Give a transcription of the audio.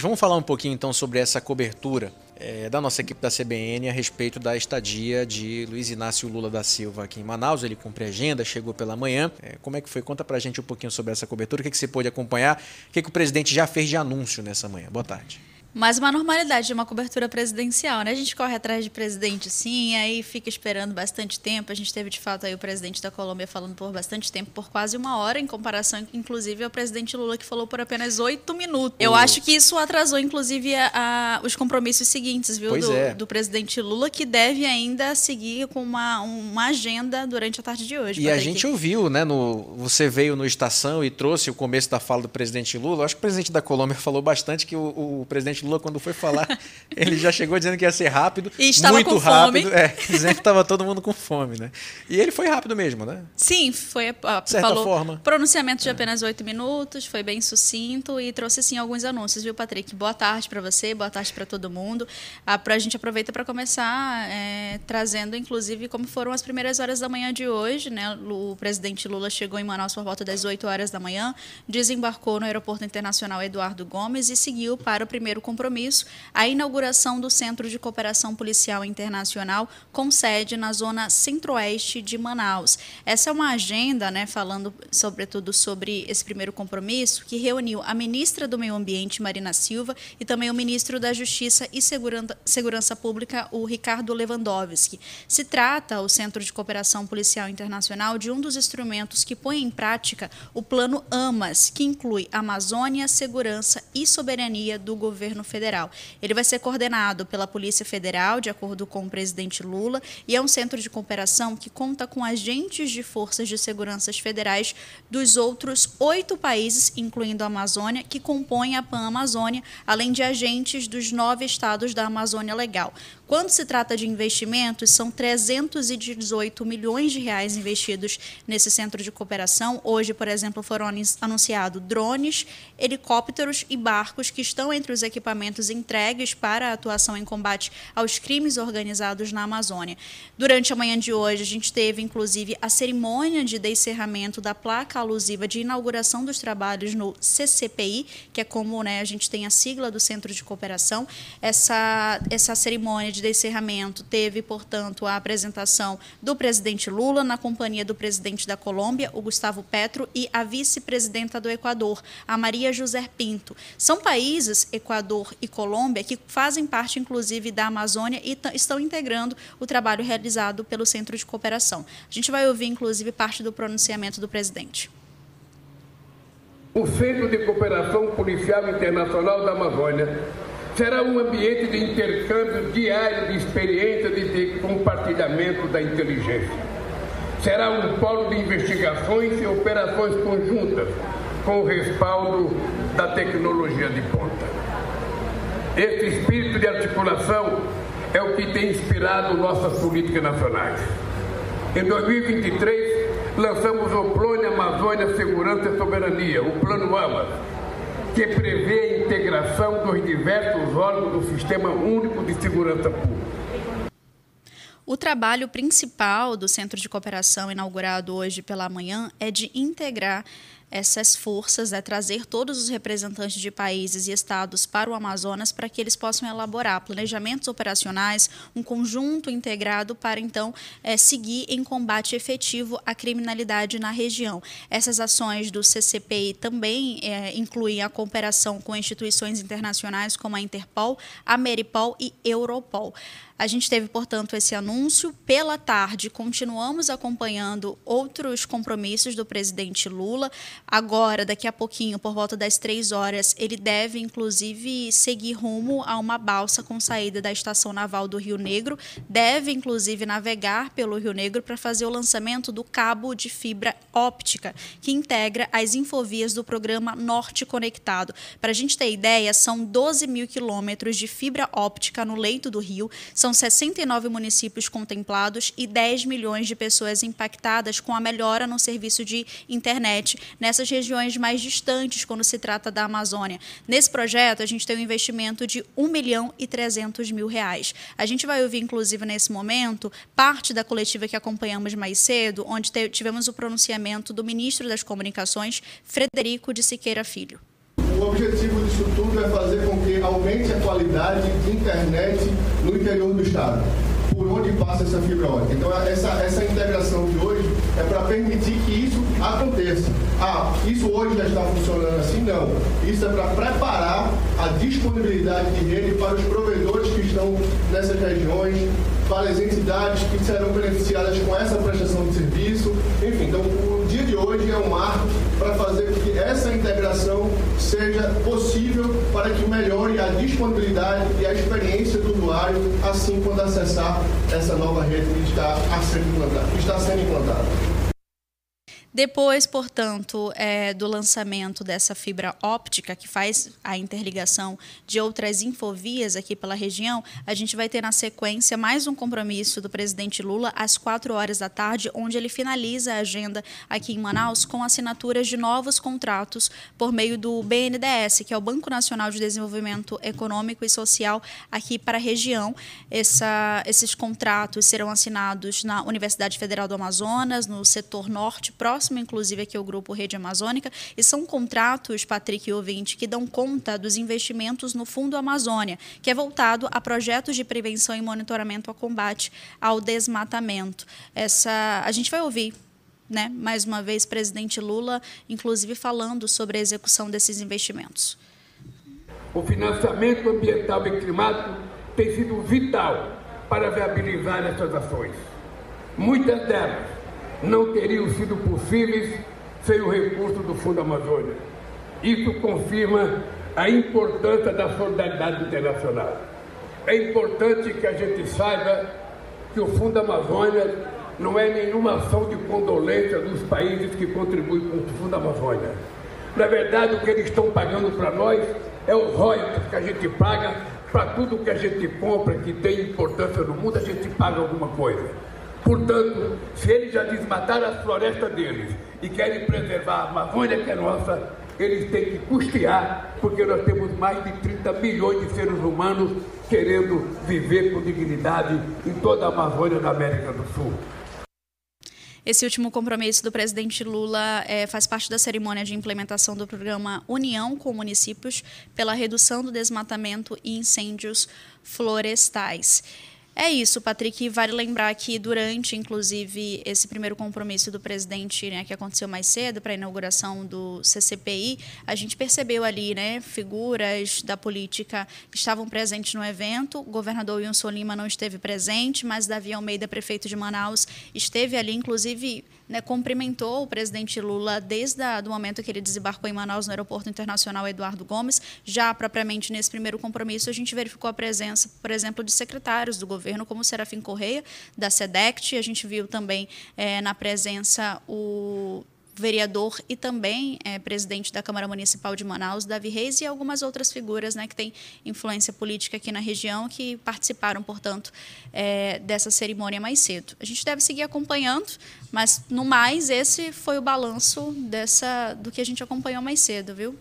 Vamos falar um pouquinho então sobre essa cobertura da nossa equipe da CBN a respeito da estadia de Luiz Inácio Lula da Silva aqui em Manaus. Ele cumpre agenda, chegou pela manhã. Como é que foi? Conta pra gente um pouquinho sobre essa cobertura, o que você pôde acompanhar, o que o presidente já fez de anúncio nessa manhã. Boa tarde. Mais uma normalidade de uma cobertura presidencial, né? A gente corre atrás de presidente, sim, aí fica esperando bastante tempo. A gente teve, de fato, aí o presidente da Colômbia falando por bastante tempo, por quase 1 hora, em comparação, inclusive, ao presidente Lula, que falou por apenas 8 minutos. Eu acho que isso atrasou, inclusive, os compromissos seguintes, viu, do presidente Lula, que deve ainda seguir com uma agenda durante a tarde de hoje. E Patrick, a gente ouviu, né? Você veio no Estação e trouxe o começo da fala do presidente Lula. Eu acho que o presidente da Colômbia falou bastante que o presidente Lula, quando foi falar, ele já chegou dizendo que ia ser rápido, e estava muito com rápido, fome. Dizendo que estava todo mundo com fome, né? E ele foi rápido mesmo, né? Sim, foi, falou pronunciamento de apenas 8 minutos, foi bem sucinto e trouxe sim alguns anúncios, viu, Patrick? Boa tarde para você, boa tarde para todo mundo. A gente aproveita para começar trazendo, inclusive, como foram as primeiras horas da manhã de hoje, né? O presidente Lula chegou em Manaus por volta das 8 horas da manhã, desembarcou no Aeroporto Internacional Eduardo Gomes e seguiu para o primeiro compromisso, a inauguração do Centro de Cooperação Policial Internacional, com sede na zona centro-oeste de Manaus. Essa é uma agenda, né, falando sobretudo sobre esse primeiro compromisso, que reuniu a ministra do Meio Ambiente, Marina Silva, e também o ministro da Justiça e Segurança Pública, o Ricardo Lewandowski. Se trata, o Centro de Cooperação Policial Internacional, de um dos instrumentos que põe em prática o Plano AMAS, que inclui Amazônia, segurança e soberania do governo federal. Ele vai ser coordenado pela Polícia Federal, de acordo com o presidente Lula, e é um centro de cooperação que conta com agentes de forças de segurança federais dos outros 8 países, incluindo a Amazônia, que compõem a Pan-Amazônia, além de agentes dos 9 estados da Amazônia Legal. Quando se trata de investimentos, são 318 milhões de reais investidos nesse centro de cooperação. Hoje, por exemplo, foram anunciados drones, helicópteros e barcos que estão entre os equipamentos entregues para a atuação em combate aos crimes organizados na Amazônia. Durante a manhã de hoje, a gente teve, inclusive, a cerimônia de encerramento da placa alusiva de inauguração dos trabalhos no CCPI, que é como, né, a gente tem a sigla do Centro de Cooperação. Essa cerimônia de encerramento teve, portanto, a apresentação do presidente Lula na companhia do presidente da Colômbia, o Gustavo Petro, e a vice-presidenta do Equador, a Maria José Pinto. São países, Equador e Colômbia, que fazem parte, inclusive, da Amazônia e estão integrando o trabalho realizado pelo Centro de Cooperação. A gente vai ouvir, inclusive, parte do pronunciamento do presidente. O Centro de Cooperação Policial Internacional da Amazônia será um ambiente de intercâmbio diário de experiências e de compartilhamento da inteligência. Será um polo de investigações e operações conjuntas, com o respaldo da tecnologia de ponta. Esse espírito de articulação é o que tem inspirado nossas políticas nacionais. Em 2023, lançamos o Plano Amazônia Segurança e Soberania, o Plano AMAS, que prevê a integração dos diversos órgãos do Sistema Único de Segurança Pública. O trabalho principal do Centro de Cooperação, inaugurado hoje pela manhã, é de integrar essas forças, trazer todos os representantes de países e estados para o Amazonas para que eles possam elaborar planejamentos operacionais, um conjunto integrado para, então, seguir em combate efetivo à criminalidade na região. Essas ações do CCPI também incluem a cooperação com instituições internacionais como a Interpol, a Meripol e Europol. A gente teve, portanto, esse anúncio. Pela tarde, continuamos acompanhando outros compromissos do presidente Lula. Agora, daqui a pouquinho, por volta das 3 horas, ele deve, inclusive, seguir rumo a uma balsa com saída da Estação Naval do Rio Negro. Deve, inclusive, navegar pelo Rio Negro para fazer o lançamento do cabo de fibra óptica, que integra as infovias do programa Norte Conectado. Para a gente ter ideia, são 12 mil quilômetros de fibra óptica no leito do rio, são 69 municípios contemplados e 10 milhões de pessoas impactadas com a melhora no serviço de internet nessas regiões mais distantes quando se trata da Amazônia. Nesse projeto, a gente tem um investimento de R$1.300.000. A gente vai ouvir, inclusive, nesse momento, parte da coletiva que acompanhamos mais cedo, onde tivemos o pronunciamento do ministro das Comunicações, Frederico de Siqueira Filho. o objetivo disso tudo é fazer com que aumente a qualidade de internet no interior do estado, por onde passa essa fibra ótica. Então, essa integração de hoje é para permitir que isso aconteça. Isso hoje já está funcionando assim? Não. Isso é para preparar a disponibilidade de rede para os provedores que estão nessas regiões, para as entidades que serão beneficiadas com essa prestação de serviço. Enfim, então, o dia de hoje é um marco para fazer com que essa integração seja possível para que melhore a disponibilidade e a experiência do usuário, assim quando acessar essa nova rede que está sendo implantada. Depois, portanto, do lançamento dessa fibra óptica, que faz a interligação de outras infovias aqui pela região, a gente vai ter na sequência mais um compromisso do presidente Lula às 4 horas da tarde, onde ele finaliza a agenda aqui em Manaus com assinaturas de novos contratos por meio do BNDES, que é o Banco Nacional de Desenvolvimento Econômico e Social aqui para a região. Esses contratos serão assinados na Universidade Federal do Amazonas, no setor norte, próximo inclusive aqui ao Grupo Rede Amazônica, e são contratos, Patrick e ouvinte, que dão conta dos investimentos no Fundo Amazônia, que é voltado a projetos de prevenção e monitoramento ao combate ao desmatamento. A gente vai ouvir, né, mais uma vez, presidente Lula, inclusive falando sobre a execução desses investimentos. O financiamento ambiental e climático tem sido vital para viabilizar essas ações. Muitas delas não teriam sido possíveis sem o recurso do Fundo Amazônia. Isso confirma a importância da solidariedade internacional. É importante que a gente saiba que o Fundo Amazônia não é nenhuma ação de condolência dos países que contribuem com o Fundo Amazônia. Na verdade, o que eles estão pagando para nós é os royalties que a gente paga para tudo que a gente compra que tem importância no mundo, a gente paga alguma coisa. Portanto, se eles já desmataram as florestas deles e querem preservar a Amazônia, que é nossa, eles têm que custear, porque nós temos mais de 30 milhões de seres humanos querendo viver com dignidade em toda a Amazônia da América do Sul. Esse último compromisso do presidente Lula faz parte da cerimônia de implementação do programa União com Municípios pela redução do desmatamento e incêndios florestais. É isso, Patrick. Vale lembrar que durante, inclusive, esse primeiro compromisso do presidente, né, que aconteceu mais cedo para a inauguração do CCPI, a gente percebeu ali, né, figuras da política que estavam presentes no evento. O governador Wilson Lima não esteve presente, mas Davi Almeida, prefeito de Manaus, esteve ali, inclusive, né, cumprimentou o presidente Lula desde o momento que ele desembarcou em Manaus, no Aeroporto Internacional Eduardo Gomes. Já propriamente nesse primeiro compromisso, a gente verificou a presença, por exemplo, de secretários do governo, como o Serafim Correia, da SEDECT. A gente viu também na presença o vereador e também presidente da Câmara Municipal de Manaus, Davi Reis, e algumas outras figuras, né, que têm influência política aqui na região, que participaram, portanto, dessa cerimônia mais cedo. A gente deve seguir acompanhando, mas, no mais, esse foi o balanço do que a gente acompanhou mais cedo, viu?